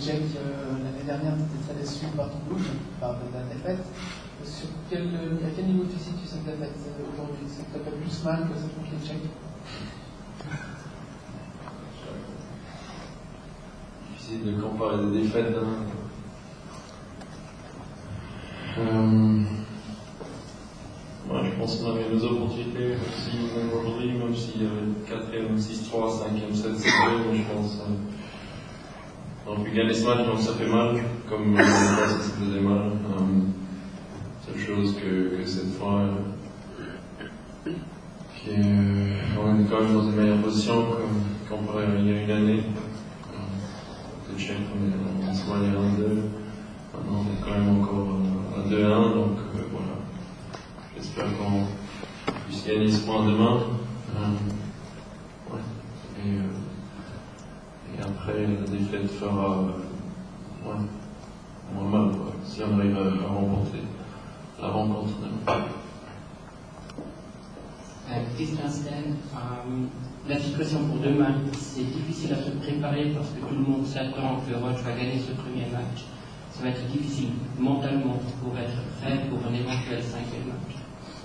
Tchèques l'année dernière, tu étais très déçu par Toulouse, par la défaite. À quel niveau tu situes cette défaite aujourd'hui? Ça te fait plus mal que celle contre les Tchèques? Difficile de comparer des défaites. Je pense qu'on avait nos opportunités aussi même aujourd'hui, même s'il y avait 4e, 6-3, 5e, 7, 7e, mais je pense on a pu gagner ce match, donc ça fait mal, comme l'année passée ça faisait mal. Seule chose que cette fois, on est quand même dans une meilleure position comparé à il y a une année. Les Tchèques, on se voit les 1-2, maintenant on est quand même encore à 2-1, donc voilà. J'espère qu'on puisse gagner ce point demain. Et après, la défaite fera moins mal, si on arrive à remporter la rencontre demain. Christian Sten, la situation pour demain, c'est difficile à se préparer parce que tout le monde s'attend que Roche va gagner ce premier match. Ça va être difficile mentalement pour être prêt pour un éventuel 5e match.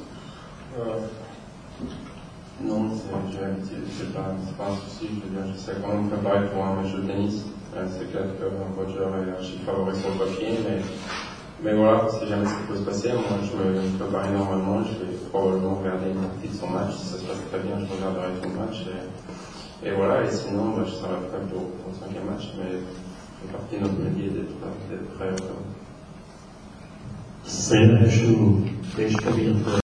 Non, c'est pas un souci. Je veux dire, je sais comment me préparer pour un match de tennis. C'est clair que Roger est archi favori sur le papier, mais voilà, si jamais ça peut se passer, moi je me prépare énormément. Je vais probablement regarder une partie de son match. Si ça se passe très bien, je regarderai tout le match. Et voilà, et sinon, je serai prêt pour le 5e match, mais c'est partie de notre métier d'être prêt.